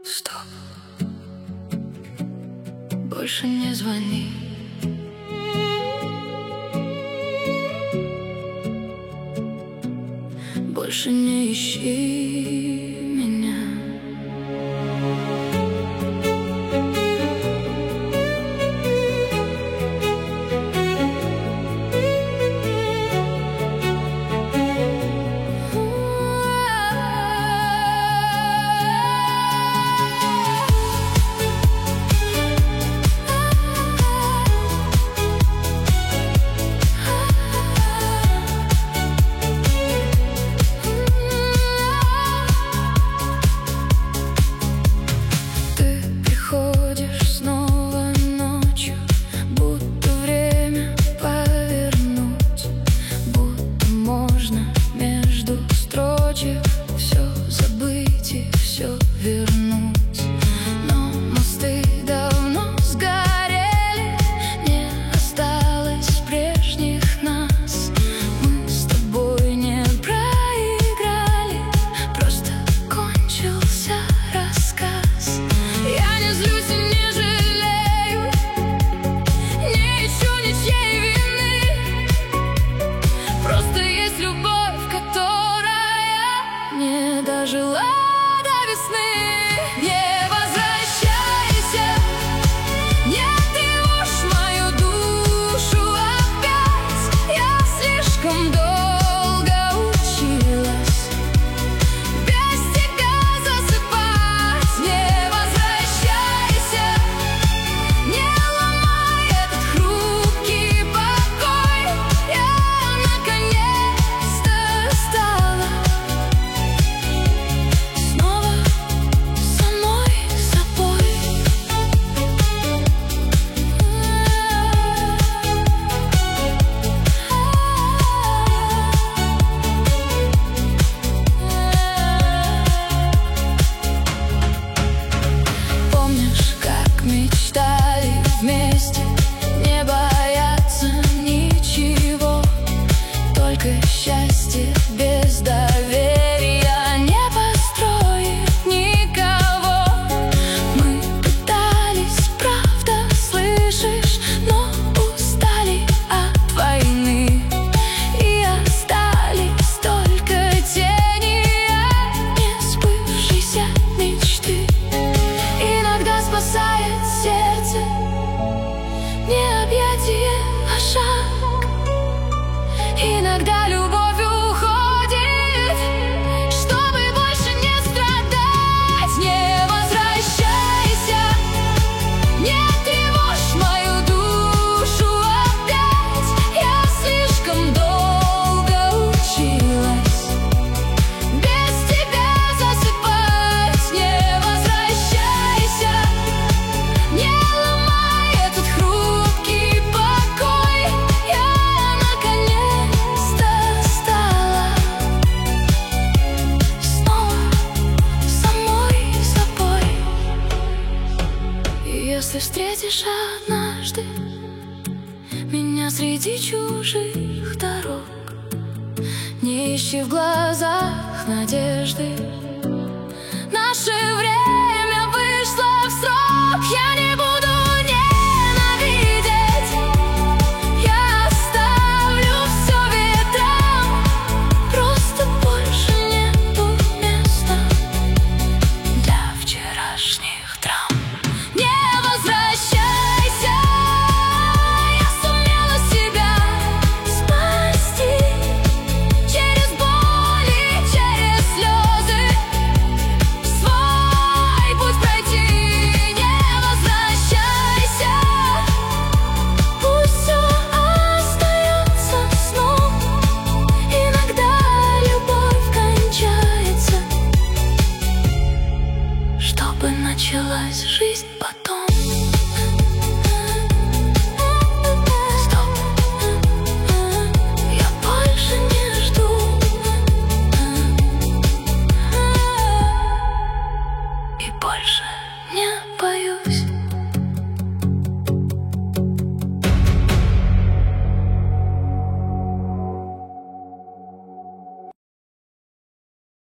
Стоп. Больше не звони. Больше не ищи меня. Все забыть и все вернуть. Но мосты давно сгорели, не осталось прежних нас. Мы с тобой не проиграли, просто кончился рассказ. Я не злюсь и не жалею, не ищу ничьей вины. Просто есть любовь, не дожила до весны. Не возвращайся, не тревожь мою душу опять. Я слишком долго училась без тебя засыпать. Не возвращайся, не ломай этот хрупкий покой. Я наконец-то стала вместе, не бояться ничего, только счастье без доверия не построит никого. Мы пытались, правда, слышишь, но устали от войны, и остались только тени несбывшейся мечты. Иногда спасает сердце не объятие, а шаг. Иногда любовь уходит, чтобы больше не страдать. Не возвращайся, не тревожь мою душу опять. Я слишком долго училась без тебя засыпать. Не возвращайся, не ломай этот хрупкий покой. Я наконец-то стала снова самой собой. И если встретишь однажды меня среди чужих дорог, не ищи в глазах надежды. Наше время вышло в срок. Я не буду ненавидеть, я оставлю все ветрам. Просто больше нету места для вчерашних драм. Не возвращайся, я сумела себя спасти через боль и через слезы, свой путь пройти. Не возвращайся, пусть все остается сном. Иногда любовь кончается, чтобы началась жизнь потом.